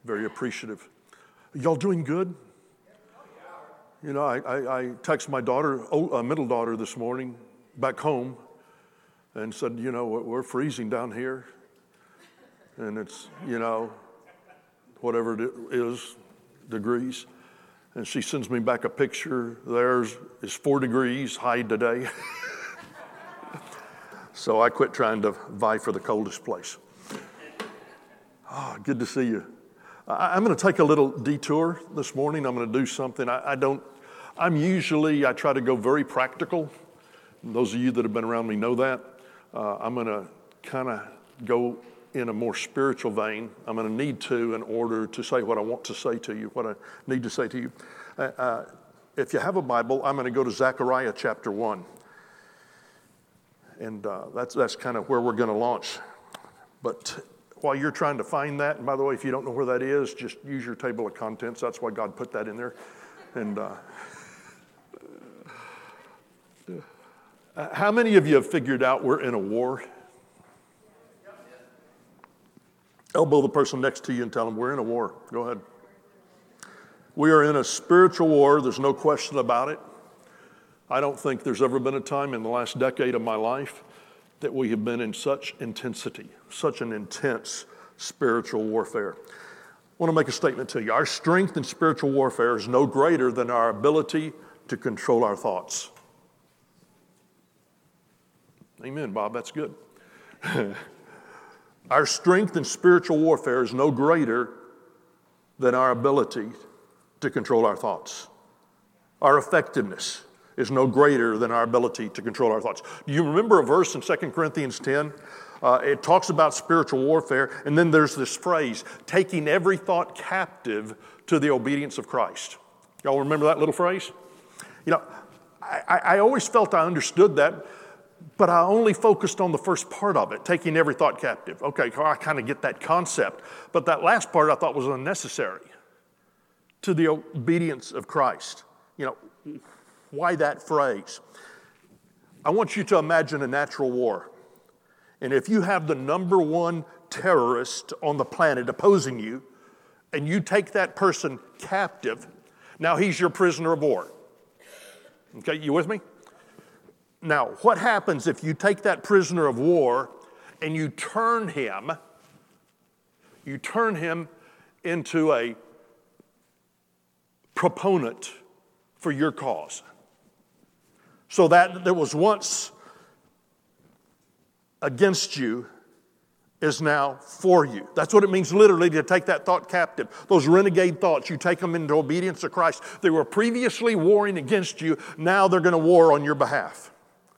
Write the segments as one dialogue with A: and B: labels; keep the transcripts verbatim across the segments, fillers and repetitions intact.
A: Very appreciative. Y'all doing good? You know, I, I, I texted my daughter, oh, uh, middle daughter this morning back home and said, you know, we're freezing down here. And it's, you know, whatever it is, degrees. And she sends me back a picture. Theirs is four degrees high today. So I quit trying to vie for the coldest place. Oh, good to see you. I, I'm going to take a little detour this morning. I'm going to do something. I, I don't, I'm usually, I try to go very practical. And those of you that have been around me know that. Uh, I'm going to kind of go in a more spiritual vein. I'm going to need to in order to say what I want to say to you, what I need to say to you. Uh, uh, if you have a Bible, I'm going to go to Zechariah chapter one. And uh, that's that's kind of where we're going to launch. But while you're trying to find that, and by the way, if you don't know where that is, just use your table of contents. That's why God put that in there. And uh, uh, how many of you have figured out we're in a war? Elbow the person next to you and tell them we're in a war. Go ahead. We are in a spiritual war. There's no question about it. I don't think there's ever been a time in the last decade of my life that we have been in such intensity, such an intense spiritual warfare. I want to make a statement to you. Our strength in spiritual warfare is no greater than our ability to control our thoughts. Amen, Bob. That's good. Our strength in spiritual warfare is no greater than our ability to control our thoughts. Our effectiveness is no greater than our ability to control our thoughts. Do you remember a verse in Second Corinthians ten? Uh, it talks about spiritual warfare, and then there's this phrase, taking every thought captive to the obedience of Christ. Y'all remember that little phrase? You know, I, I always felt I understood that, but I only focused on the first part of it, taking every thought captive. Okay, I kind of get that concept, but that last part I thought was unnecessary. To the obedience of Christ. You know, why that phrase? I want you to imagine a natural war. And if you have the number one terrorist on the planet opposing you, and you take that person captive, now he's your prisoner of war. Okay, you with me? Now, what happens if you take that prisoner of war and you turn him, you turn him into a proponent for your cause? So that that was once against you is now for you. That's what it means literally to take that thought captive. Those renegade thoughts, you take them into obedience to Christ. They were previously warring against you. Now they're going to war on your behalf.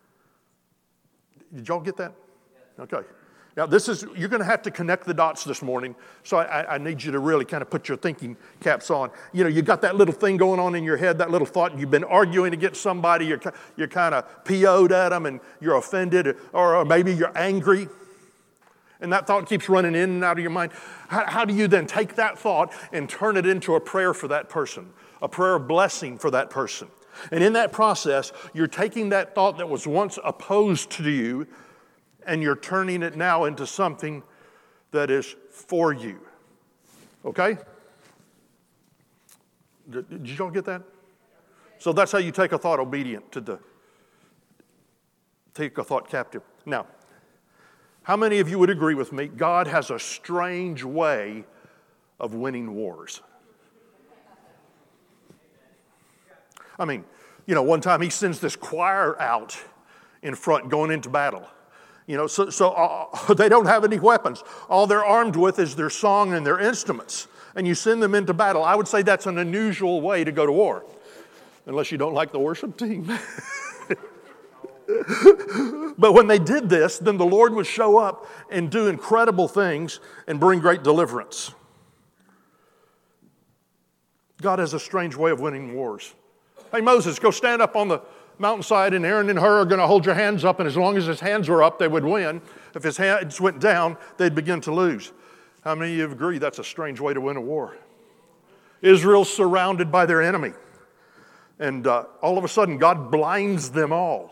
A: Did y'all get that? Okay. Now this is, you're going to have to connect the dots this morning, so I, I need you to really kind of put your thinking caps on. You know, you got that little thing going on in your head, that little thought, and you've been arguing against somebody, you're, you're kind of P O'd at them, and you're offended, or, or maybe you're angry, and that thought keeps running in and out of your mind. How, how do you then take that thought and turn it into a prayer for that person, a prayer of blessing for that person? And in that process, you're taking that thought that was once opposed to you, and you're turning it now into something that is for you. Okay? Did, did you all get that? So that's how you take a thought obedient to the, take a thought captive. Now, how many of you would agree with me? God has a strange way of winning wars. I mean, you know, one time he sends this choir out in front going into battle. You know, so, so uh, they don't have any weapons. All they're armed with is their song and their instruments. And you send them into battle. I would say that's an unusual way to go to war. Unless you don't like the worship team. But when they did this, then the Lord would show up and do incredible things and bring great deliverance. God has a strange way of winning wars. Hey, Moses, go stand up on the mountainside, and Aaron and Hur are going to hold your hands up, and as long as his hands were up, they would win. If his hands went down, they'd begin to lose. How many of you agree that's a strange way to win a war? Israel's surrounded by their enemy, and uh, all of a sudden, God blinds them all.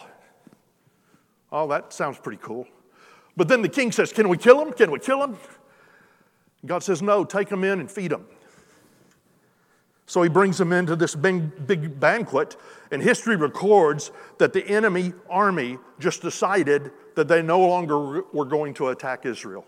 A: Oh, that sounds pretty cool. But then the king says, can we kill him? Can we kill him? God says, no, take them in and feed them. So he brings them into this big, big banquet, and history records that the enemy army just decided that they no longer were going to attack Israel.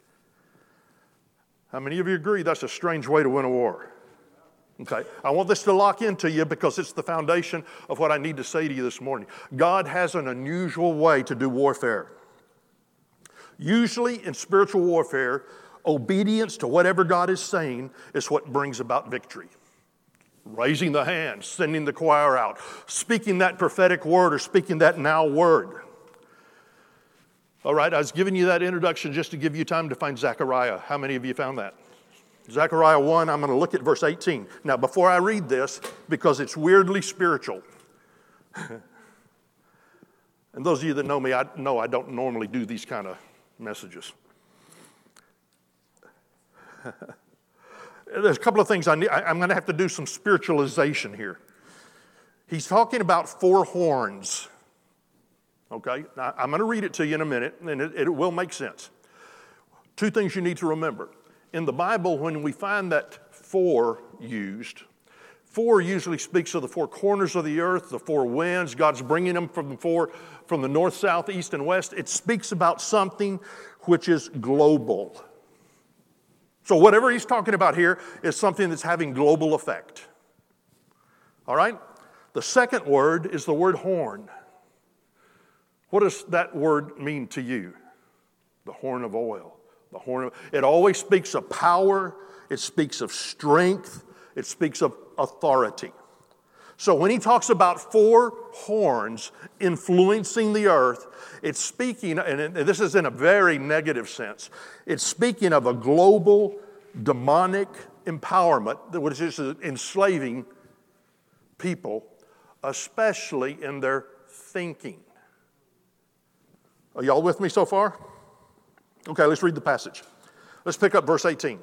A: How many of you agree that's a strange way to win a war? Okay, I want this to lock into you because it's the foundation of what I need to say to you this morning. God has an unusual way to do warfare. Usually in spiritual warfare, obedience to whatever God is saying is what brings about victory. Raising the hand, sending the choir out, speaking that prophetic word or speaking that now word. All right, I was giving you that introduction just to give you time to find Zechariah. How many of you found that? Zechariah one, I'm going to look at verse eighteen. Now, before I read this, because it's weirdly spiritual, and those of you that know me, I know I don't normally do these kind of messages. There's a couple of things I need. I, I'm going to have to do some spiritualization here. He's talking about four horns. Okay? Now, I'm going to read it to you in a minute, and it, it will make sense. Two things you need to remember. In the Bible, when we find that four used, four usually speaks of the four corners of the earth, the four winds. God's bringing them from the four, from the north, south, east, and west. It speaks about something which is global. So whatever he's talking about here is something that's having global effect. All right? The second word is the word horn. What does that word mean to you? The horn of oil. The horn of, it always speaks of power. It speaks of strength. It speaks of authority. So when he talks about four horns influencing the earth, it's speaking, and this is in a very negative sense, it's speaking of a global demonic empowerment that was just enslaving people, especially in their thinking. Are y'all with me so far? Okay, let's read the passage. Let's pick up verse eighteen.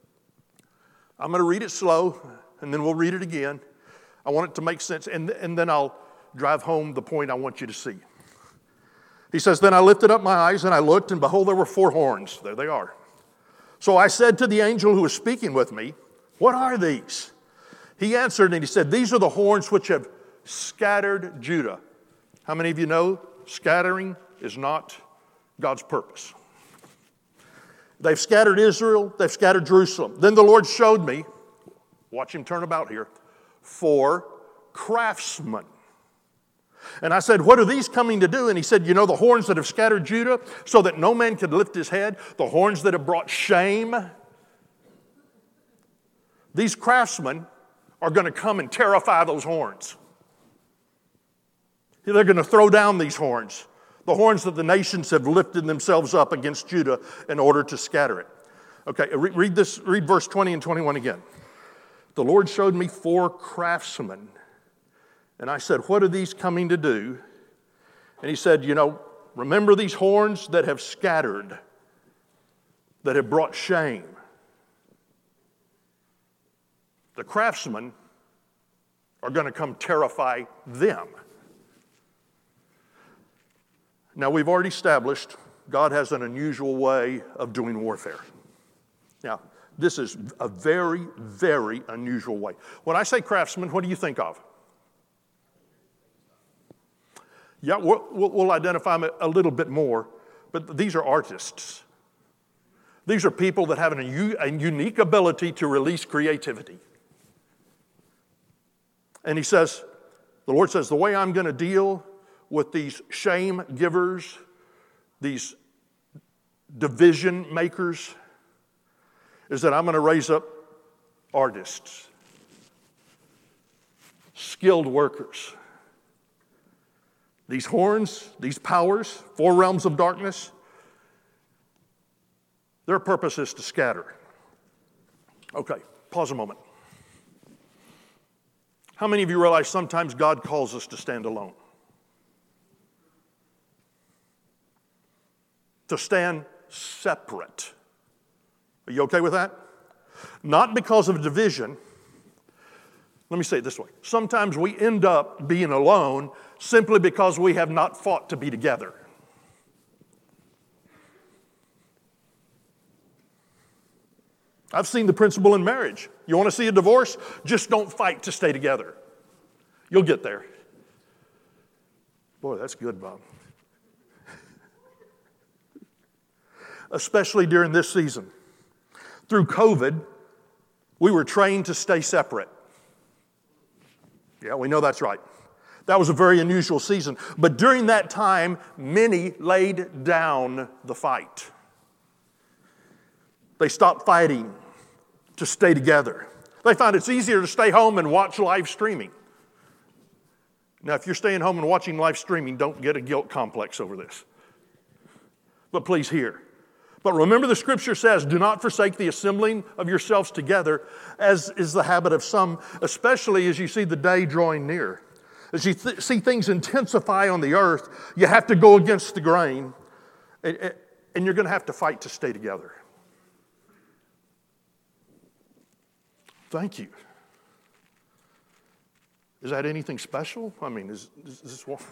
A: I'm going to read it slow, and then we'll read it again. I want it to make sense, and, and then I'll drive home the point I want you to see. He says, then I lifted up my eyes, and I looked, and behold, there were four horns. There they are. So I said to the angel who was speaking with me, what are these? He answered, and he said, these are the horns which have scattered Judah. How many of you know scattering is not God's purpose? They've scattered Israel. They've scattered Jerusalem. Then the Lord showed me, watch him turn about here, four craftsmen. And I said, what are these coming to do? And he said, you know the horns that have scattered Judah so that no man could lift his head, the horns that have brought shame. These craftsmen are going to come and terrify those horns. They're going to throw down these horns, the horns that the nations have lifted themselves up against Judah in order to scatter it. Okay, read this, read verse twenty and twenty-one again. The Lord showed me four craftsmen. And I said, what are these coming to do? And he said, you know, remember these horns that have scattered, that have brought shame. The craftsmen are going to come terrify them. Now, we've already established God has an unusual way of doing warfare. Now, this is a very, very unusual way. When I say craftsmen, what do you think of? Yeah, we'll, we'll identify them a little bit more, but these are artists. These are people that have an, a unique ability to release creativity. And he says, the Lord says, the way I'm going to deal with these shame givers, these division makers, is that I'm going to raise up artists, skilled workers. These horns, these powers, four realms of darkness, their purpose is to scatter. Okay, pause a moment. How many of you realize sometimes God calls us to stand alone? To stand separate. Are you okay with that? Not because of division. Let me say it this way. Sometimes we end up being alone simply because we have not fought to be together. I've seen the principle in marriage. You want to see a divorce? Just don't fight to stay together. You'll get there. Boy, that's good, Bob. Especially during this season. Through COVID, we were trained to stay separate. Yeah, we know that's right. That was a very unusual season. But during that time, many laid down the fight. They stopped fighting to stay together. They found it's easier to stay home and watch live streaming. Now, if you're staying home and watching live streaming, don't get a guilt complex over this. But please hear. But remember, the scripture says, do not forsake the assembling of yourselves together, as is the habit of some, especially as you see the day drawing near. As you th- see things intensify on the earth, you have to go against the grain, and, and you're going to have to fight to stay together. Thank you. Is that anything special? I mean, is, is this what?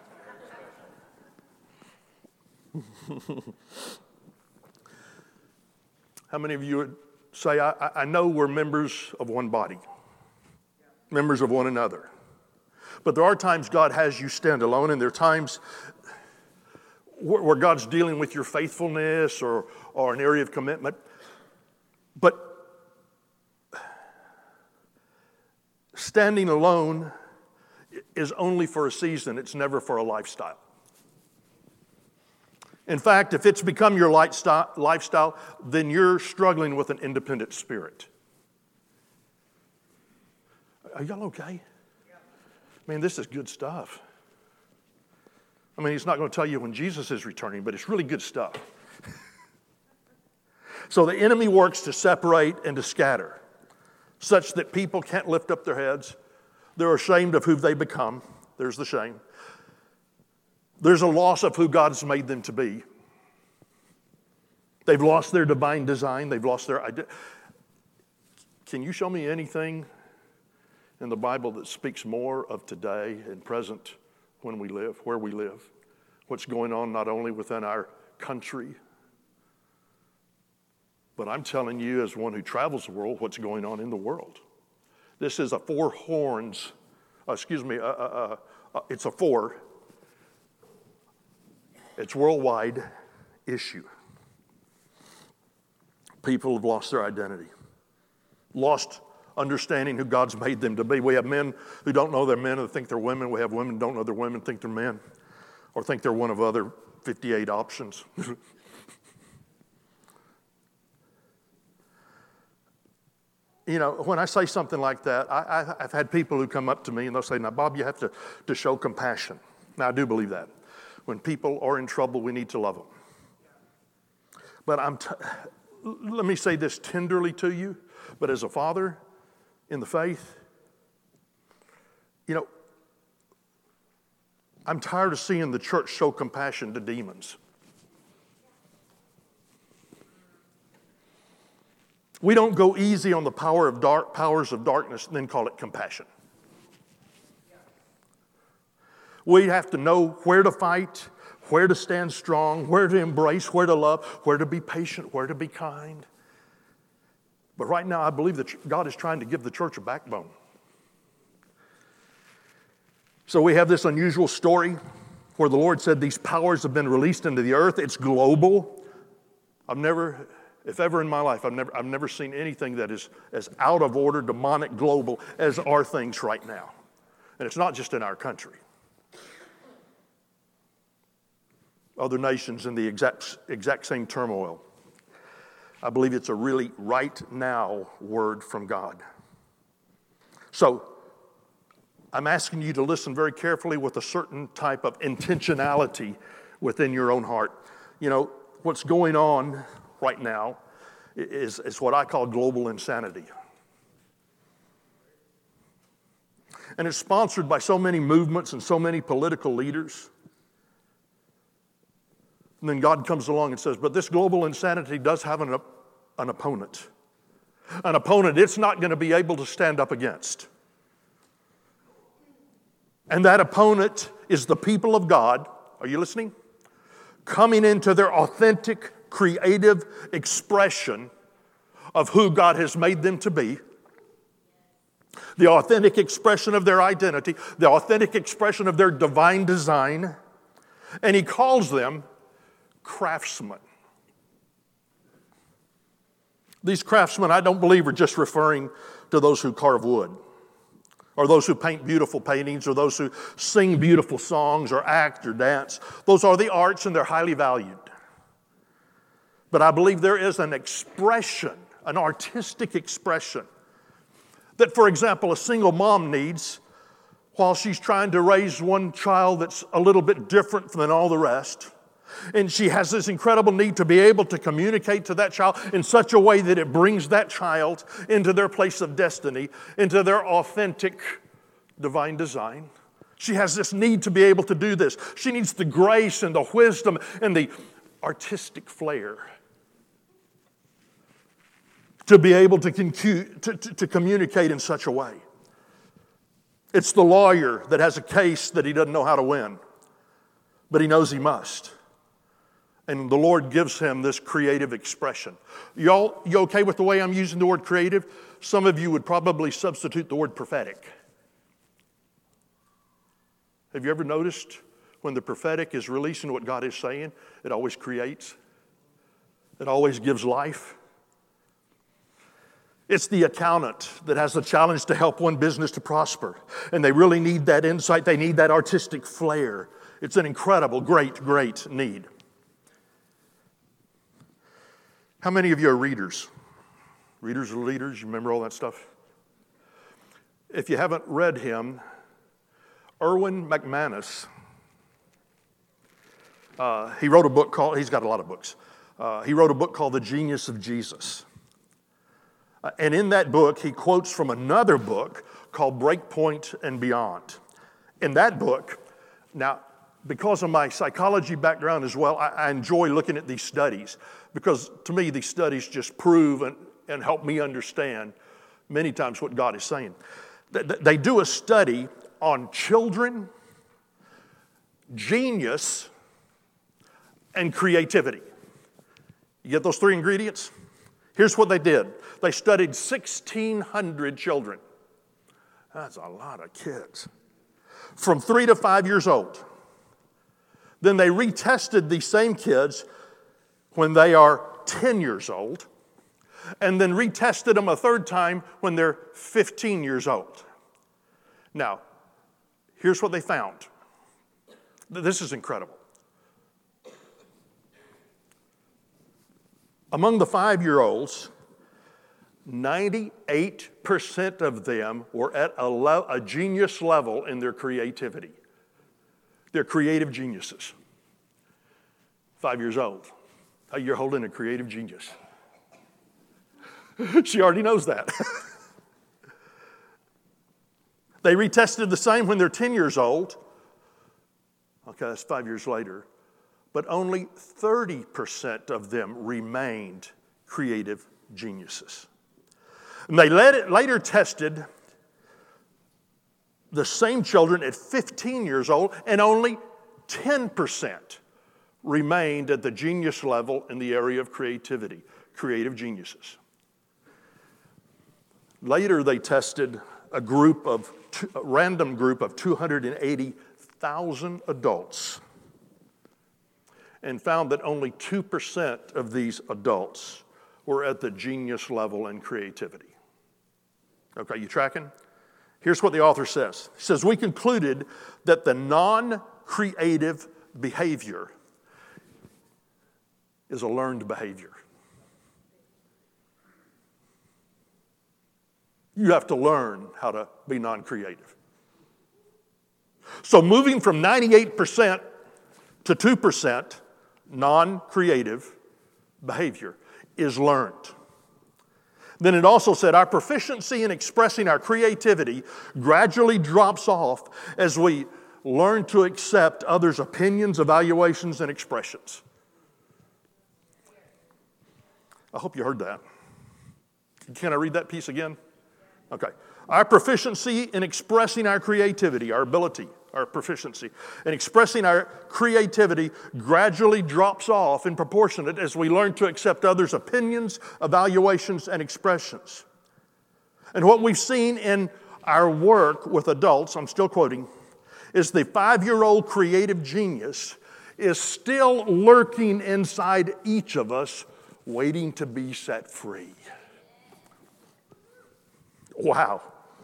A: How many of you would say, I, I know we're members of one body, members of one another. But there are times God has you stand alone, and there are times where, where God's dealing with your faithfulness or, or an area of commitment. But standing alone is only for a season. It's never for a lifestyle. In fact, if it's become your lifestyle, then you're struggling with an independent spirit. Are y'all okay? Man, this is good stuff. I mean, he's not going to tell you when Jesus is returning, but it's really good stuff. So the enemy works to separate and to scatter, such that people can't lift up their heads. They're ashamed of who they become. There's the shame. There's a loss of who God's made them to be. They've lost their divine design. They've lost their identity. Can you show me anything in the Bible that speaks more of today and present when we live, where we live? What's going on not only within our country, but I'm telling you as one who travels the world, what's going on in the world. This is a four horns, uh, excuse me, uh, uh, uh, it's a four. It's a worldwide issue. People have lost their identity, lost understanding who God's made them to be. We have men who don't know they're men and think they're women. We have women who don't know they're women, think they're men, or think they're one of other fifty-eight options. You know, when I say something like that, I, I, I've had people who come up to me and they'll say, now, Bob, you have to, to show compassion. Now, I do believe that. When people are in trouble, we need to love them. But I'm t- let me say this tenderly to you, but as a father in the faith, you know, I'm tired of seeing the church show compassion to demons. We don't go easy on the power of dark powers of darkness and then call it compassion. We have to know where to fight, where to stand strong, where to embrace, where to love, where to be patient, where to be kind. But right now, I believe that God is trying to give the church a backbone. So we have this unusual story where the Lord said these powers have been released into the earth. It's global. I've never, if ever in my life, I've never, I've never seen anything that is as out of order, demonic, global as are things right now. And it's not just in our country. Other nations in the exact, exact same turmoil. I believe it's a really right now word from God. So, I'm asking you to listen very carefully with a certain type of intentionality within your own heart. You know, what's going on right now is, is what I call global insanity. And it's sponsored by so many movements and so many political leaders. And then God comes along and says, but this global insanity does have an, an opponent. An opponent it's not going to be able to stand up against. And that opponent is the people of God, are you listening? Coming into their authentic, creative expression of who God has made them to be, the authentic expression of their identity, the authentic expression of their divine design, and he calls them craftsmen. These craftsmen, I don't believe, are just referring to those who carve wood, or those who paint beautiful paintings, or those who sing beautiful songs, or act or dance. Those are the arts, and they're highly valued. But I believe there is an expression, an artistic expression, that, for example, a single mom needs while she's trying to raise one child that's a little bit different than all the rest. And she has this incredible need to be able to communicate to that child in such a way that it brings that child into their place of destiny, into their authentic divine design. She has this need to be able to do this. She needs the grace and the wisdom and the artistic flair to be able to, concu- to, to, to communicate in such a way. It's the lawyer that has a case that he doesn't know how to win, but he knows he must. And the Lord gives him this creative expression. Y'all, you okay with the way I'm using the word creative? Some of you would probably substitute the word prophetic. Have you ever noticed when the prophetic is releasing what God is saying, it always creates? It always gives life. It's the accountant that has the challenge to help one business to prosper. And they really need that insight. They need that artistic flair. It's an incredible, great, great need. How many of you are readers? Readers are leaders. You remember all that stuff? If you haven't read him, Erwin McManus, uh, he wrote a book called, he's got a lot of books. Uh, he wrote a book called The Genius of Jesus. Uh, and in that book, he quotes from another book called Breakpoint and Beyond. In that book, now, because of my psychology background as well, I, I enjoy looking at these studies because to me, these studies just prove and, and help me understand many times what God is saying. They, they do a study on children, genius, and creativity. You get those three ingredients? Here's what they did. They studied sixteen hundred children. That's a lot of kids. From three to five years old. Then they retested these same kids when they are ten years old, and then retested them a third time when they're fifteen years old. Now, here's what they found. This is incredible. Among the five-year-olds, ninety-eight percent of them were at a, le- a genius level in their creativity. They're creative geniuses. Five years old. Hey, you're holding a creative genius. She already knows that. They retested the same when they're ten years old. Okay, that's five years later. But only thirty percent of them remained creative geniuses. And they later tested the same children at fifteen years old, and only ten percent remained at the genius level in the area of creativity, creative geniuses. Later, they tested a group of, a random group of two hundred eighty thousand adults and found that only two percent of these adults were at the genius level in creativity. Okay, you tracking? Here's what the author says. He says, we concluded that the non-creative behavior is a learned behavior. You have to learn how to be non-creative. So moving from ninety-eight percent to two percent non-creative behavior is learned. Then it also said our proficiency in expressing our creativity gradually drops off as we learn to accept others' opinions, evaluations, and expressions. I hope you heard that. Can I read that piece again? Okay. Our proficiency in expressing our creativity, our ability, our proficiency. And expressing our creativity gradually drops off in proportionate as we learn to accept others' opinions, evaluations, and expressions. And what we've seen in our work with adults, I'm still quoting, is the five-year-old creative genius is still lurking inside each of us, waiting to be set free. Wow.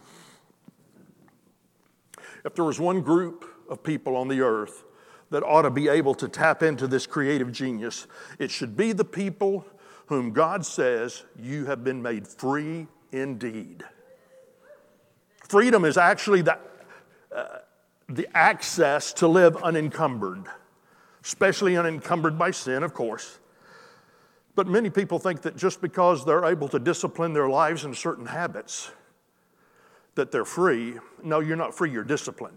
A: If there was one group of people on the earth that ought to be able to tap into this creative genius, it should be the people whom God says you have been made free indeed. Freedom is actually the, uh, the access to live unencumbered, especially unencumbered by sin, of course. But many people think that just because they're able to discipline their lives in certain habits, that they're free. No, you're not free, you're disciplined.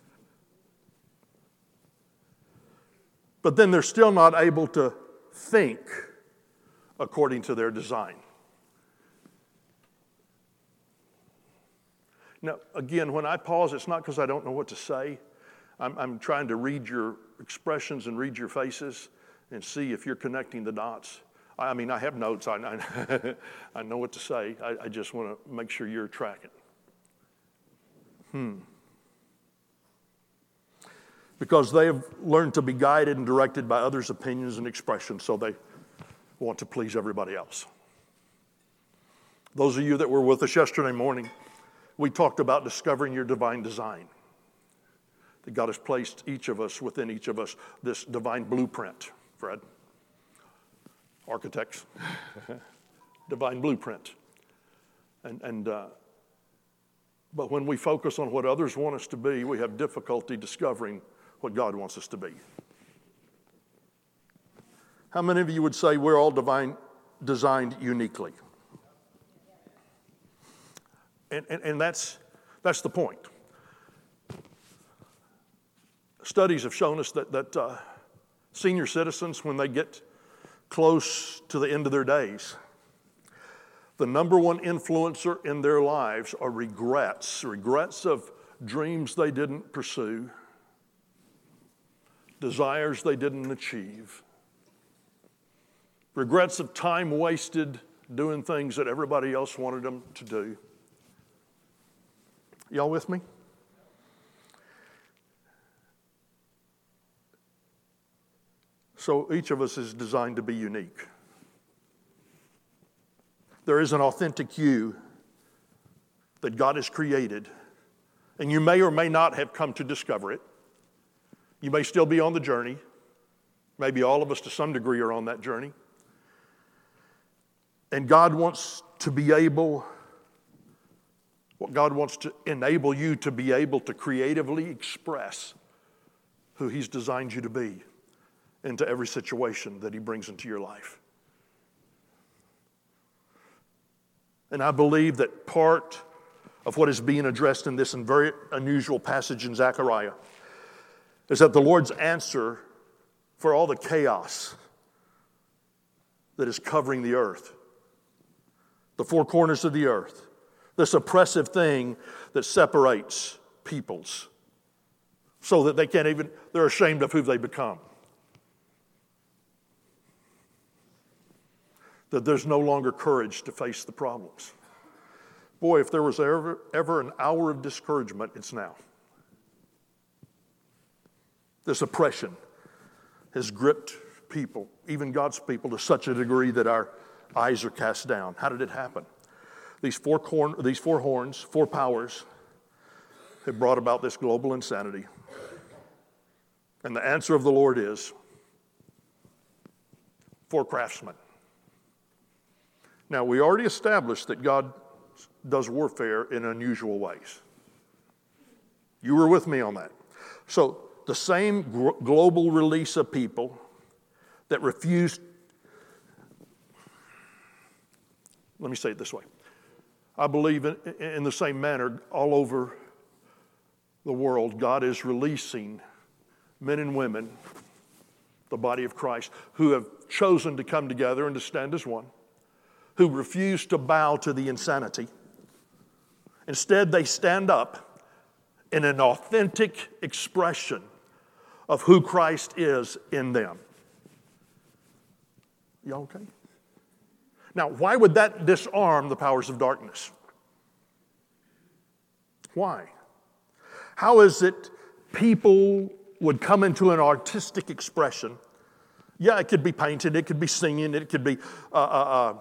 A: But then they're still not able to think according to their design. Now, again, when I pause, it's not because I don't know what to say. I'm, I'm trying to read your expressions and read your faces and see if you're connecting the dots. I mean, I have notes. I, I, I know what to say. I, I just want to make sure you're tracking. Hmm. Because they have learned to be guided and directed by others' opinions and expressions, so they want to please everybody else. Those of you that were with us yesterday morning, we talked about discovering your divine design. That God has placed each of us, within each of us, this divine blueprint. Fred? Architects. Divine blueprint. And, and uh, but when we focus on what others want us to be, we have difficulty discovering what God wants us to be. How many of you would say we're all divine, designed uniquely? And, and, and that's, that's the point. Studies have shown us that, that uh, senior citizens, when they get close to the end of their days, the number one influencer in their lives are regrets, regrets of dreams they didn't pursue, desires they didn't achieve, regrets of time wasted doing things that everybody else wanted them to do. Y'all with me? So each of us is designed to be unique. There is an authentic you that God has created, and you may or may not have come to discover it. You may still be on the journey. Maybe all of us to some degree are on that journey. And God wants to be able, what God wants to enable you to be able to creatively express who He's designed you to be into every situation that He brings into your life. And I believe that part of what is being addressed in this very unusual passage in Zechariah is that the Lord's answer for all the chaos that is covering the earth, the four corners of the earth, this oppressive thing that separates peoples so that they can't even, they're ashamed of who they become. That there's no longer courage to face the problems. Boy, if there was ever, ever an hour of discouragement, it's now. This oppression has gripped people, even God's people, to such a degree that our eyes are cast down. How did it happen? These four, corn, these four horns, four powers, have brought about this global insanity. And the answer of the Lord is four craftsmen. Now, we already established that God does warfare in unusual ways. You were with me on that. So, the same gr- global release of people that refused, let me say it this way. I believe in, in the same manner all over the world, God is releasing men and women, the body of Christ, who have chosen to come together and to stand as one, who refuse to bow to the insanity. Instead, they stand up in an authentic expression of who Christ is in them. You okay? Now, why would that disarm the powers of darkness? Why? How is it people would come into an artistic expression? Yeah, it could be painted, it could be singing, it could be uh, uh, uh,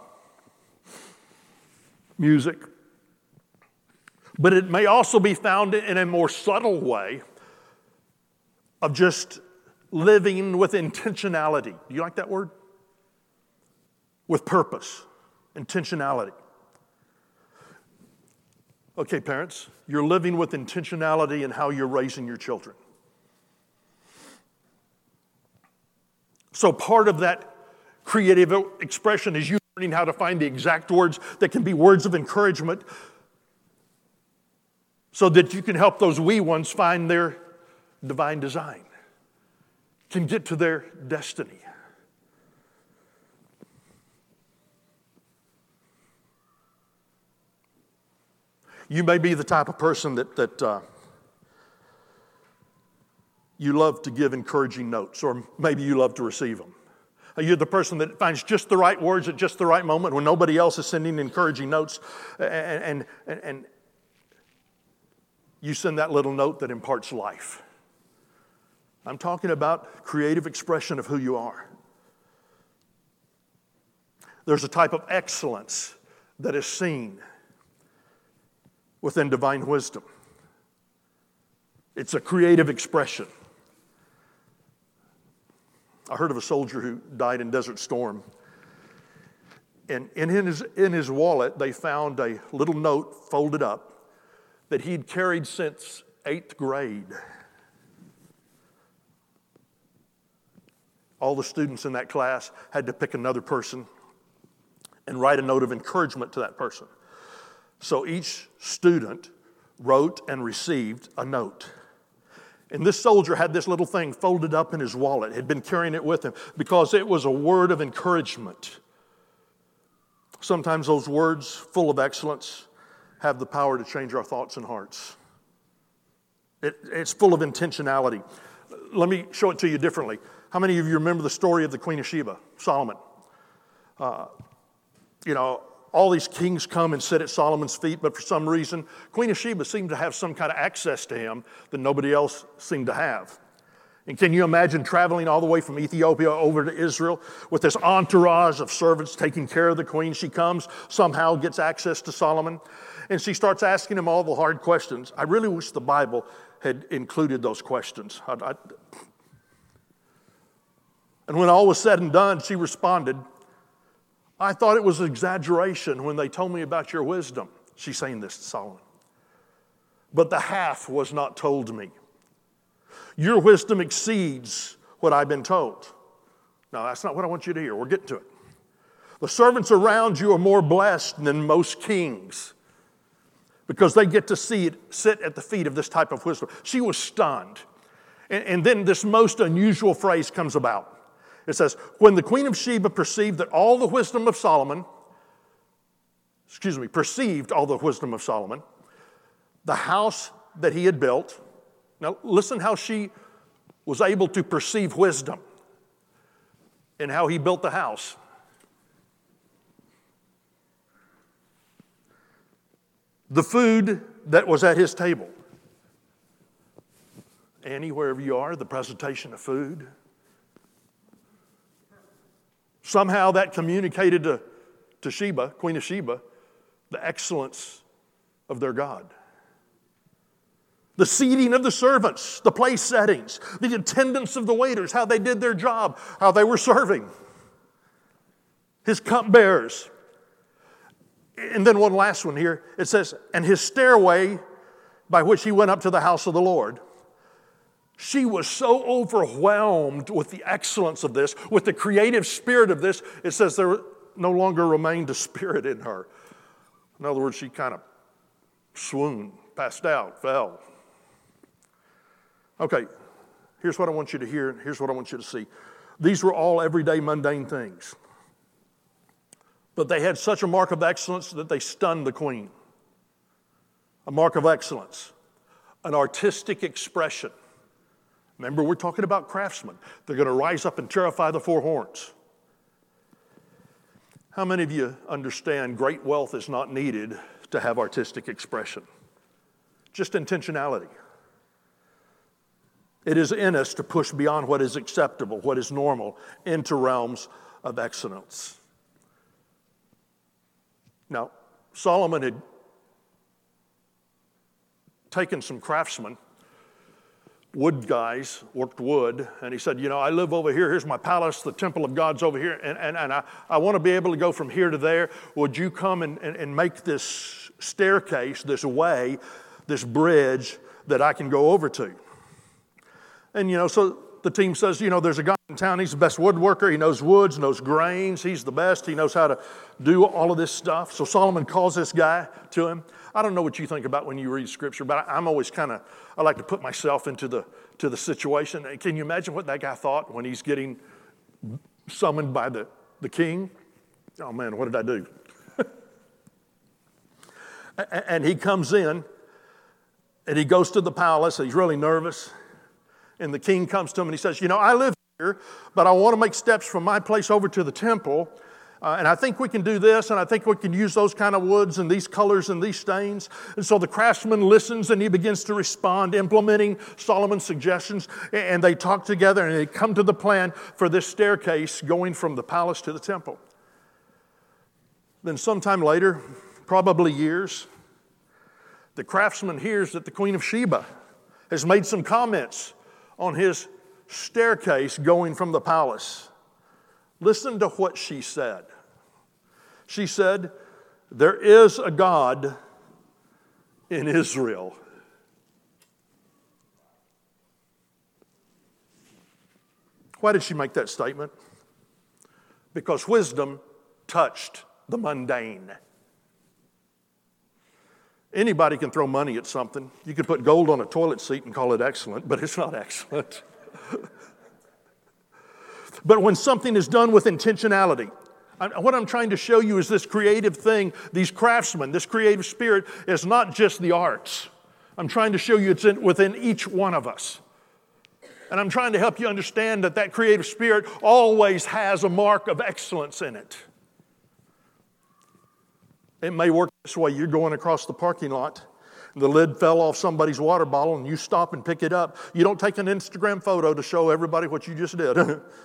A: music. But it may also be found in a more subtle way of just living with intentionality. Do you like that word? With purpose, intentionality. Okay, parents, you're living with intentionality in how you're raising your children. So part of that creative expression is you learning how to find the exact words that can be words of encouragement so that you can help those wee ones find their divine design, can get to their destiny. You may be the type of person that, that uh, you love to give encouraging notes, or maybe you love to receive them. You're the person that finds just the right words at just the right moment when nobody else is sending encouraging notes, and, and, and you send that little note that imparts life. I'm talking about creative expression of who you are. There's a type of excellence that is seen within divine wisdom. It's a creative expression. I heard of a soldier who died in Desert Storm. And in his, in his wallet, they found a little note folded up that he'd carried since eighth grade. All the students in that class had to pick another person and write a note of encouragement to that person. So each student wrote and received a note. And this soldier had this little thing folded up in his wallet, had been carrying it with him because it was a word of encouragement. Sometimes those words, full of excellence, have the power to change our thoughts and hearts. It, it's full of intentionality. Let me show it to you differently. How many of you remember the story of the Queen of Sheba, Solomon? Uh, you know, all these kings come and sit at Solomon's feet, but for some reason, Queen of Sheba seemed to have some kind of access to him that nobody else seemed to have. And can you imagine traveling all the way from Ethiopia over to Israel with this entourage of servants taking care of the queen? She comes, somehow gets access to Solomon, and she starts asking him all the hard questions. I really wish the Bible had included those questions. I, I, and when all was said and done, she responded, I thought it was exaggeration when they told me about your wisdom. She's saying this to Solomon. But the half was not told to me. Your wisdom exceeds what I've been told. No, that's not what I want you to hear. We're getting to it. The servants around you are more blessed than most kings because they get to see it sit at the feet of this type of wisdom. She was stunned. And, and then this most unusual phrase comes about. It says, when the Queen of Sheba perceived that all the wisdom of Solomon, excuse me, perceived all the wisdom of Solomon, the house that he had built. Now listen how she was able to perceive wisdom and how he built the house. The food that was at his table. Annie, wherever you are, the presentation of food. Somehow that communicated to, to Sheba, Queen of Sheba, the excellence of their God. The seating of the servants, the place settings, the attendance of the waiters, how they did their job, how they were serving. His cupbearers. And then one last one here. It says, and his stairway by which he went up to the house of the Lord. She was so overwhelmed with the excellence of this, with the creative spirit of this, it says there no longer remained a spirit in her. In other words, she kind of swooned, passed out, fell. Okay, here's what I want you to hear, and here's what I want you to see. These were all everyday mundane things. But they had such a mark of excellence that they stunned the queen. A mark of excellence. an artistic expression. Remember, we're talking about craftsmen. They're going to rise up and terrify the four horns. How many of you understand great wealth is not needed to have artistic expression? Just intentionality. It is in us to push beyond what is acceptable, what is normal, into realms of excellence. Now, Solomon had taken some craftsmen, wood guys, worked wood, and he said, you know, I live over here. Here's my palace. The temple of God's over here, and, and, and I, I want to be able to go from here to there. Would you come and, and, and make this staircase, this way, this bridge that I can go over to? And, you know, so the team says, you know, there's a guy in town. He's the best woodworker. He knows woods, knows grains. He's the best. He knows how to do all of this stuff. So Solomon calls this guy to him. I don't know what you think about when you read Scripture, but I'm always kind of, I like to put myself into the to the situation. Can you imagine what that guy thought when he's getting summoned by the, the king? Oh, man, what did I do? And he comes in, and he goes to the palace. He's really nervous. And the king comes to him, and he says, you know, I live here, but I want to make steps from my place over to the temple. Uh, and I think we can do this, and I think we can use those kind of woods and these colors and these stains. And so the craftsman listens, and he begins to respond, implementing Solomon's suggestions. And they talk together, and they come to the plan for this staircase going from the palace to the temple. Then sometime later, probably years, the craftsman hears that the Queen of Sheba has made some comments on his staircase going from the palace. Listen to what she said. She said, there is a God in Israel. Why did she make that statement? Because wisdom touched the mundane. Anybody can throw money at something. You could put gold on a toilet seat and call it excellent, but it's not excellent. But when something is done with intentionality, what I'm trying to show you is this creative thing, these craftsmen, this creative spirit is not just the arts. I'm trying to show you it's in, within each one of us. And I'm trying to help you understand that that creative spirit always has a mark of excellence in it. It may work this way. You're going across the parking lot, and the lid fell off somebody's water bottle, and you stop and pick it up. You don't take an Instagram photo to show everybody what you just did.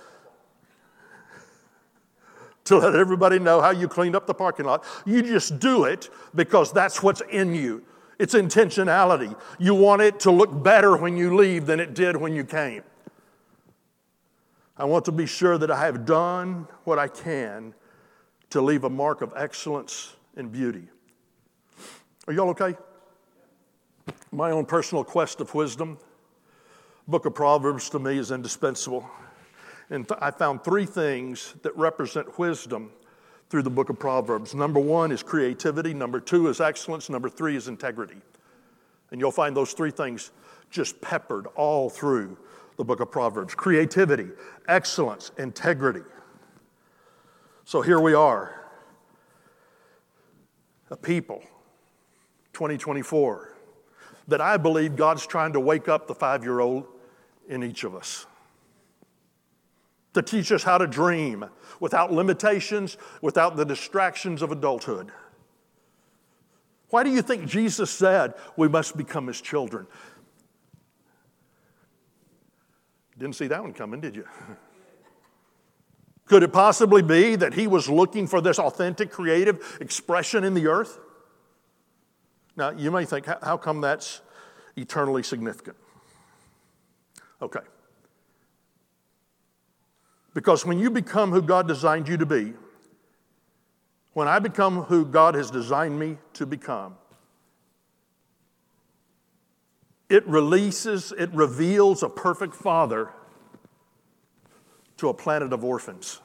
A: To let everybody know how you cleaned up the parking lot. You just do it because that's what's in you. It's intentionality. You want it to look better when you leave than it did when you came. I want to be sure that I have done what I can to leave a mark of excellence and beauty. Are y'all okay? My own personal quest of wisdom, book of Proverbs to me is indispensable. And th- I found three things that represent wisdom through the book of Proverbs. Number one is creativity. Number two is excellence. Number three is integrity. And you'll find those three things just peppered all through the book of Proverbs. Creativity, excellence, integrity. So here we are, a people, twenty twenty-four, that I believe God's trying to wake up the five-year-old in each of us. To teach us how to dream without limitations, without the distractions of adulthood. Why do you think Jesus said we must become His children? Didn't see that one coming, did you? Could it possibly be that He was looking for this authentic, creative expression in the earth? Now, you may think, how come that's eternally significant? Okay. Because when you become who God designed you to be, when I become who God has designed me to become, it releases, it reveals a perfect father to a planet of orphans.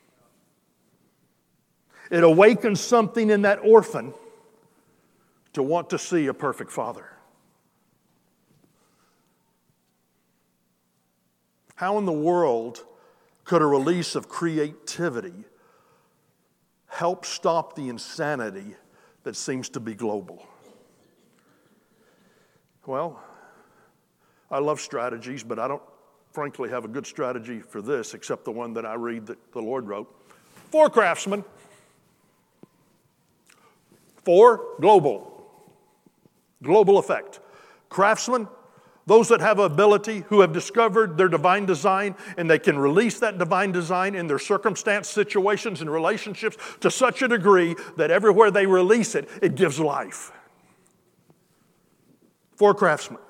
A: It awakens something in that orphan to want to see a perfect father. How in the world could a release of creativity help stop the insanity that seems to be global? Well, I love strategies, but I don't frankly have a good strategy for this except the one that I read that the Lord wrote. Four craftsmen. Four, global. Global effect. Craftsmen, those that have ability, who have discovered their divine design, and they can release that divine design in their circumstance, situations, and relationships to such a degree that everywhere they release it, it gives life. Four craftsmen.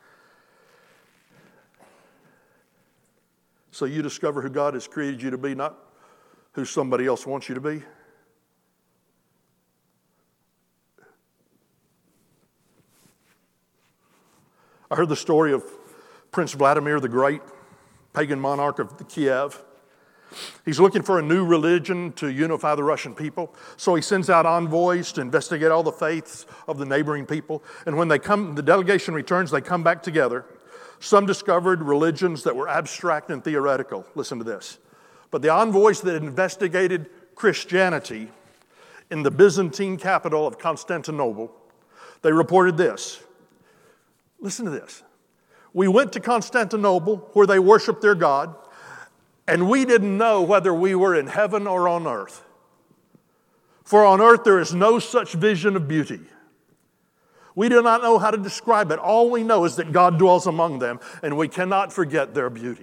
A: So you discover who God has created you to be, not who somebody else wants you to be. I heard the story of Prince Vladimir the Great, pagan monarch of Kiev. He's looking for a new religion to unify the Russian people. So he sends out envoys to investigate all the faiths of the neighboring people. And when they come, the delegation returns, they come back together. Some discovered religions that were abstract and theoretical. Listen to this. But the envoys that investigated Christianity in the Byzantine capital of Constantinople, they reported this. Listen to this. We went to Constantinople where they worshiped their God, and we didn't know whether we were in heaven or on earth. For on earth there is no such vision of beauty. We do not know how to describe it. All we know is that God dwells among them, and we cannot forget their beauty.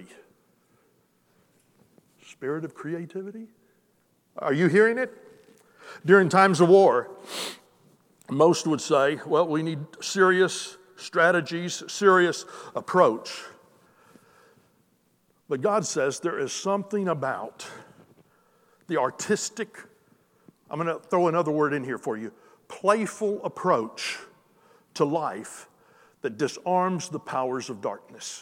A: Spirit of creativity? Are you hearing it? During times of war, most would say, well, we need serious strategies, serious approach. But God says there is something about the artistic, I'm going to throw another word in here for you, playful approach to life that disarms the powers of darkness.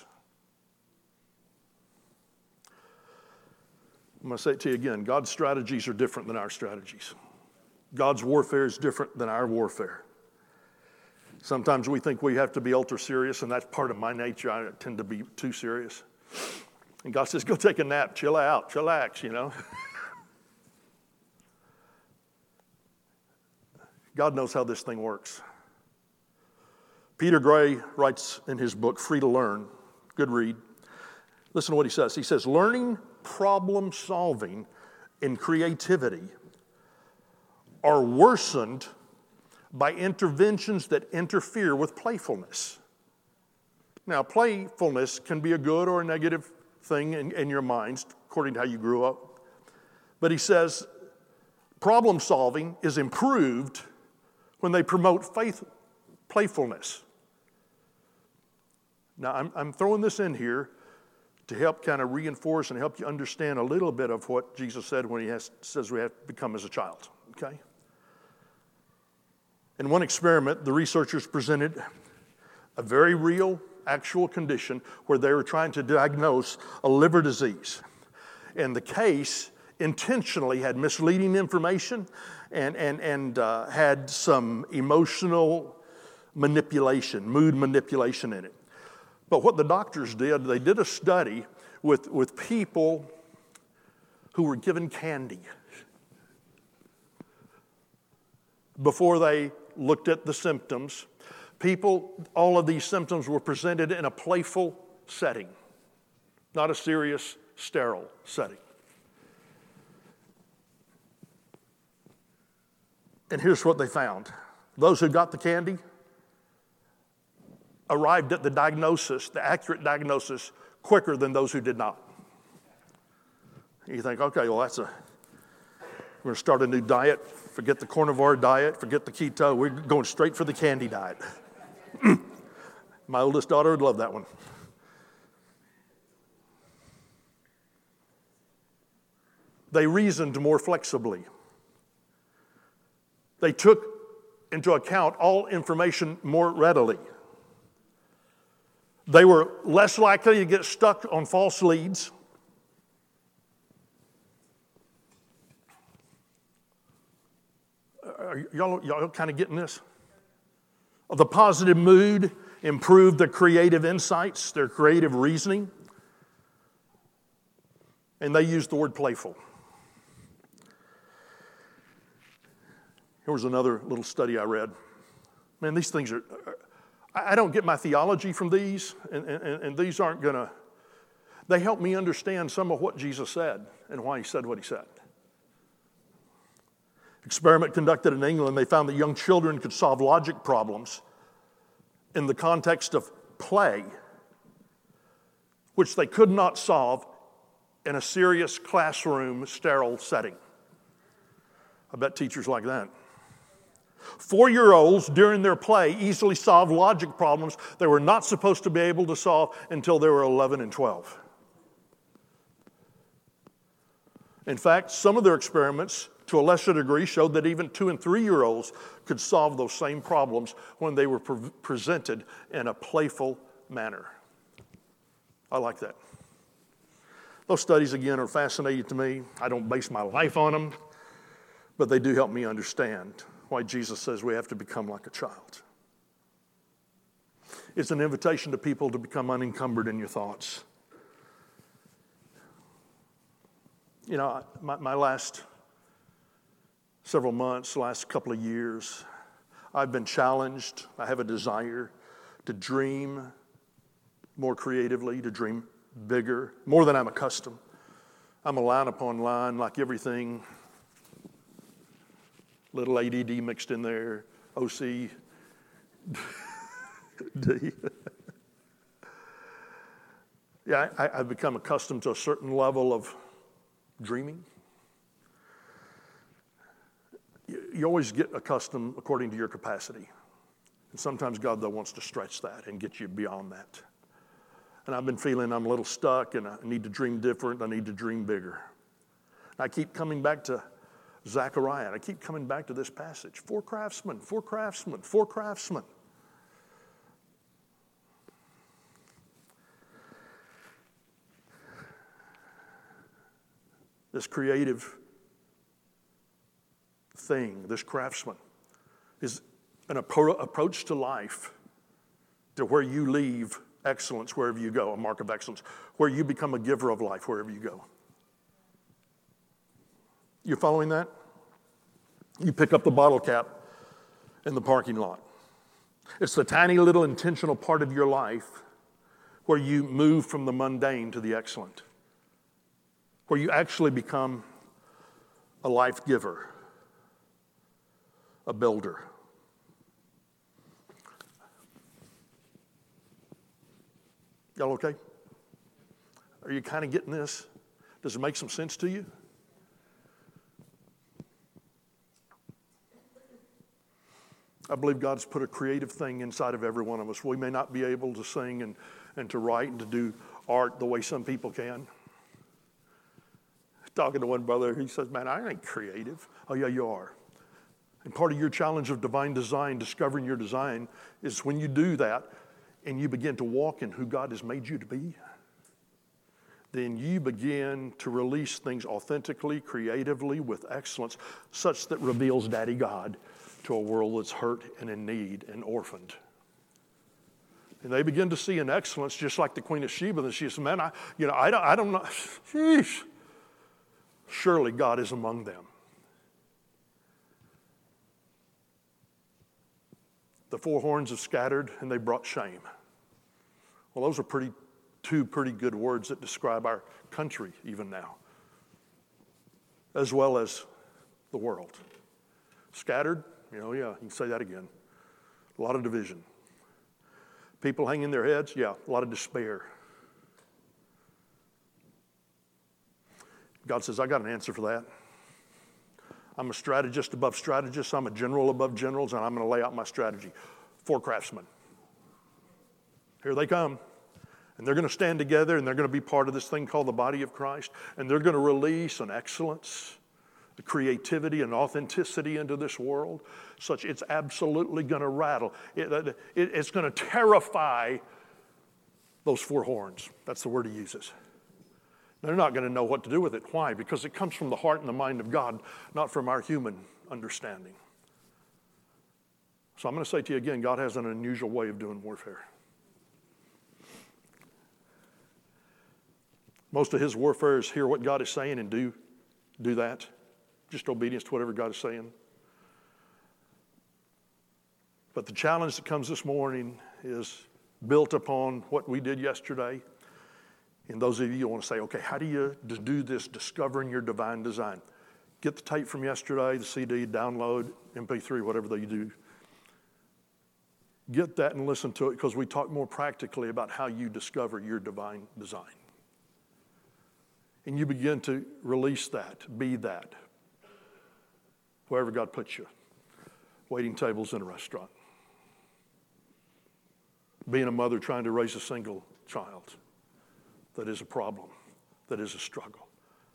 A: I'm going to say it to you again. God's strategies are different than our strategies. God's warfare is different than our warfare. Sometimes we think we have to be ultra serious, and that's part of my nature. I tend to be too serious. And God says, go take a nap, chill out, chillax, you know. God knows how this thing works. Peter Gray writes in his book, Free to Learn, good read. Listen to what he says. He says, learning problem solving and creativity are worsened by interventions that interfere with playfulness. Now, playfulness can be a good or a negative thing in, in your minds, according to how you grew up. But he says, problem solving is improved when they promote faith, playfulness. Now, I'm, I'm throwing this in here to help kind of reinforce and help you understand a little bit of what Jesus said when he has, says we have to become as a child, okay? In one experiment, the researchers presented a very real, actual condition where they were trying to diagnose a liver disease. And the case intentionally had misleading information and, and, and uh, had some emotional manipulation, mood manipulation in it. But what the doctors did, they did a study with, with people who were given candy before they looked at the symptoms. People, all of these symptoms were presented in a playful setting, not a serious, sterile setting. And here's what they found. Those who got the candy arrived at the diagnosis, the accurate diagnosis, quicker than those who did not. You think, okay, well, that's a, we're going to start a new diet. Forget the carnivore diet, forget the keto. We're going straight for the candy diet. My oldest daughter would love that one. They reasoned more flexibly. They took into account all information more readily. They were less likely to get stuck on false leads. Are y'all, y'all kind of getting this? The positive mood improved their creative insights, their creative reasoning. And they used the word playful. Here was another little study I read. Man, these things are, I don't get my theology from these, and, and, and these aren't going to, they help me understand some of what Jesus said and why he said what he said. Experiment conducted in England, they found that young children could solve logic problems in the context of play, which they could not solve in a serious classroom, sterile setting. I bet teachers like that. Four-year-olds, during their play, easily solved logic problems they were not supposed to be able to solve until they were eleven and twelve. In fact, some of their experiments, to a lesser degree, showed that even two and three-year-olds could solve those same problems when they were pre- presented in a playful manner. I like that. Those studies, again, are fascinating to me. I don't base my life on them, but they do help me understand why Jesus says we have to become like a child. It's an invitation to people to become unencumbered in your thoughts. You know, my, my last several months, last couple of years, I've been challenged. I have a desire to dream more creatively, to dream bigger, more than I'm accustomed. I'm a line upon line, like everything, little A D D mixed in there, O C D. Yeah, I, I've become accustomed to a certain level of dreaming. You, you always get accustomed according to your capacity. And sometimes God, though, wants to stretch that and get you beyond that. And I've been feeling I'm a little stuck and I need to dream different. I need to dream bigger. And I keep coming back to Zechariah, and I keep coming back to this passage. Four craftsmen, four craftsmen, four craftsmen. This creative thing, this craftsman, is an appro- approach to life to where you leave excellence wherever you go, a mark of excellence, where you become a giver of life wherever you go. You following that? You pick up the bottle cap in the parking lot. It's the tiny little intentional part of your life where you move from the mundane to the excellent, where you actually become a life giver, a builder. Y'all okay? Are you kind of getting this? Does it make some sense to you? I believe God's put a creative thing inside of every one of us. We may not be able to sing and, and to write and to do art the way some people can. Talking to one brother, he says, man, I ain't creative. Oh, yeah, you are. And part of your challenge of divine design, discovering your design, is when you do that and you begin to walk in who God has made you to be, then you begin to release things authentically, creatively, with excellence, such that reveals Daddy God to a world that's hurt and in need and orphaned. And they begin to see an excellence just like the Queen of Sheba. And she says, man, I, you know, I don't, I don't know. Sheesh. Surely God is among them. The four horns have scattered and they brought shame. Well, those are pretty, two pretty good words that describe our country even now, as well as the world. Scattered, you know, yeah, you can say that again. A lot of division. People hanging their heads, yeah, a lot of despair. God says, I got an answer for that. I'm a strategist above strategists. I'm a general above generals, and I'm going to lay out my strategy. Four craftsmen. Here they come. And they're going to stand together, and they're going to be part of this thing called the body of Christ. And they're going to release an excellence, the creativity and authenticity into this world, such it's absolutely going to rattle. It, it, it's going to terrify those four horns. That's the word he uses. They're not going to know what to do with it. Why? Because it comes from the heart and the mind of God, not from our human understanding. So I'm going to say to you again, God has an unusual way of doing warfare. Most of his warfare is hear what God is saying and do, do that. Just obedience to whatever God is saying. But the challenge that comes this morning is built upon what we did yesterday. And those of you who want to say, okay, how do you do this, discovering your divine design? Get the tape from yesterday, the C D, download, M P three, whatever they do. Get that and listen to it, because we talk more practically about how you discover your divine design. And you begin to release that, be that, wherever God puts you. Waiting tables in a restaurant. Being a mother trying to raise a single child. That is a problem. That is a struggle.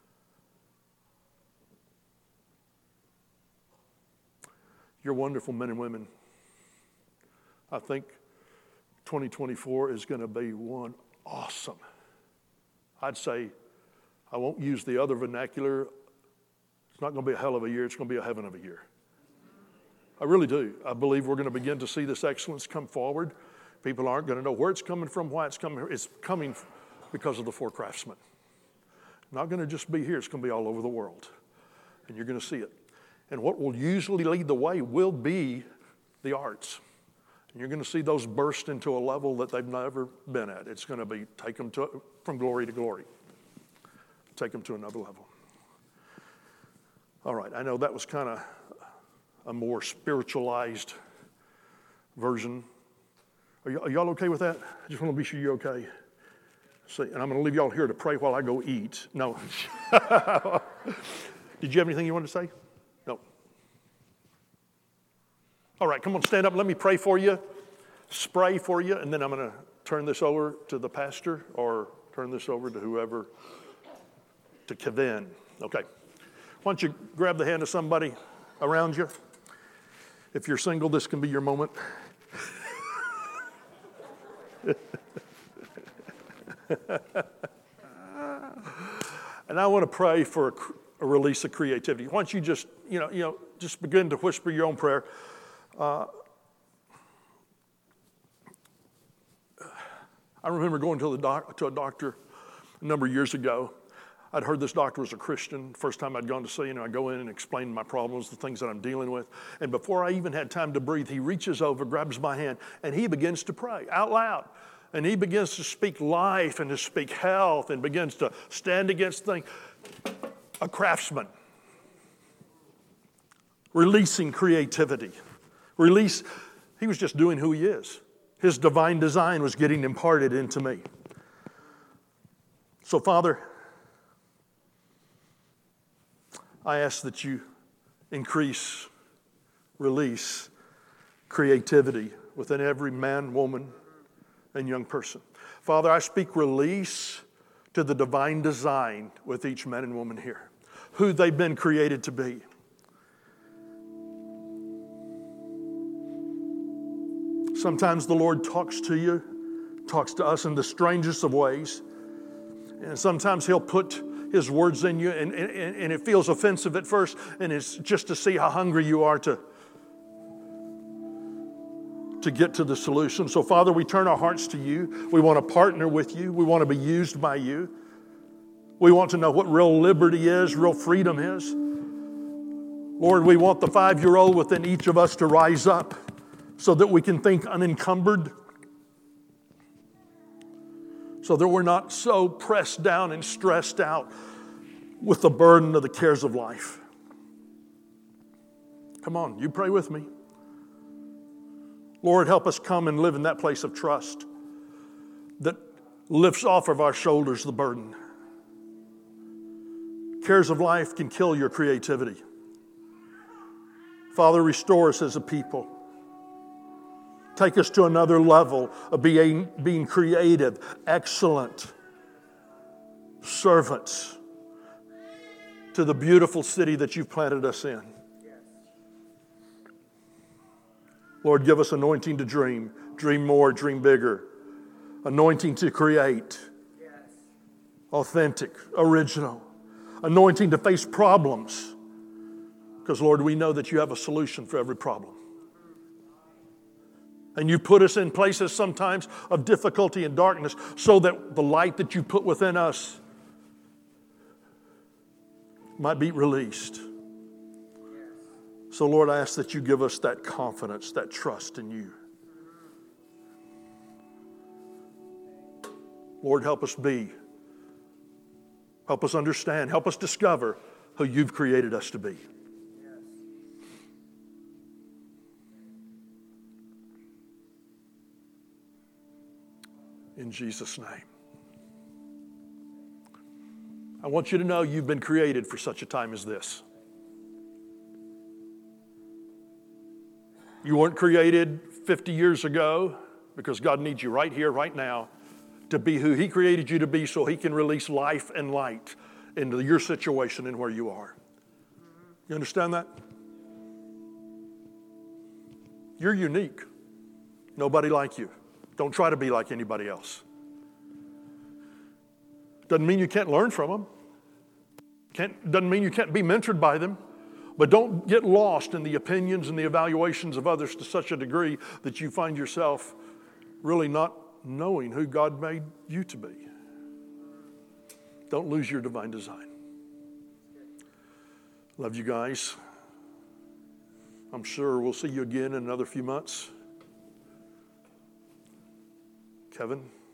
A: You're wonderful men and women. I think twenty twenty-four is going to be one awesome. I'd say, I won't use the other vernacular. It's not going to be a hell of a year. It's going to be a heaven of a year. I really do. I believe we're going to begin to see this excellence come forward. People aren't going to know where it's coming from, why it's coming. It's coming because of the four craftsmen. Not going to just be here. It's going to be all over the world. And you're going to see it. And what will usually lead the way will be the arts. And you're going to see those burst into a level that they've never been at. It's going to be take them to, from glory to glory. Take them to another level. All right, I know that was kind of a more spiritualized version. Are, y- are y'all okay with that? I just want to be sure you're okay. See, and I'm going to leave y'all here to pray while I go eat. No. Did you have anything you wanted to say? No. All right, come on, stand up. Let me pray for you, spray for you, and then I'm going to turn this over to the pastor or turn this over to whoever, to Kevin. Okay. Why don't you grab the hand of somebody around you? If you're single, this can be your moment. And I want to pray for a, a release of creativity. Why don't you just, you know, you know, just begin to whisper your own prayer. Uh, I remember going to the doc, to a doctor a number of years ago. I'd heard this doctor was a Christian. First time I'd gone to see him, I go in and explain my problems, the things that I'm dealing with. And before I even had time to breathe, he reaches over, grabs my hand, and he begins to pray out loud. And he begins to speak life and to speak health and begins to stand against things. A craftsman. Releasing creativity. Release, he was just doing who he is. His divine design was getting imparted into me. So, Father, I ask that you increase, release creativity within every man, woman, and young person. Father, I speak release to the divine design with each man and woman here, who they've been created to be. Sometimes the Lord talks to you, talks to us in the strangest of ways, and sometimes He'll put His words in you, and, and, and it feels offensive at first, and it's just to see how hungry you are to, to get to the solution. So, Father, we turn our hearts to you. We want to partner with you. We want to be used by you. We want to know what real liberty is, real freedom is. Lord, we want the five-year-old within each of us to rise up so that we can think unencumbered, so that we're not so pressed down and stressed out with the burden of the cares of life. Come on, you pray with me. Lord, help us come and live in that place of trust that lifts off of our shoulders the burden. Cares of life can kill your creativity. Father, restore us as a people. Take us to another level of being, being creative, excellent servants to the beautiful city that you've planted us in. Lord, give us anointing to dream. Dream more, dream bigger. Anointing to create. Authentic, original. Anointing to face problems. Because, Lord, we know that you have a solution for every problem. And you put us in places sometimes of difficulty and darkness so that the light that you put within us might be released. So, Lord, I ask that you give us that confidence, that trust in you. Lord, help us be. Help us understand. Help us discover who you've created us to be. In Jesus' name. I want you to know you've been created for such a time as this. You weren't created fifty years ago because God needs you right here, right now, to be who He created you to be so He can release life and light into your situation and where you are. You understand that? You're unique. Nobody like you. Don't try to be like anybody else. Doesn't mean you can't learn from them. Can't, doesn't mean you can't be mentored by them. But don't get lost in the opinions and the evaluations of others to such a degree that you find yourself really not knowing who God made you to be. Don't lose your divine design. Love you guys. I'm sure we'll see you again in another few months. Kevin?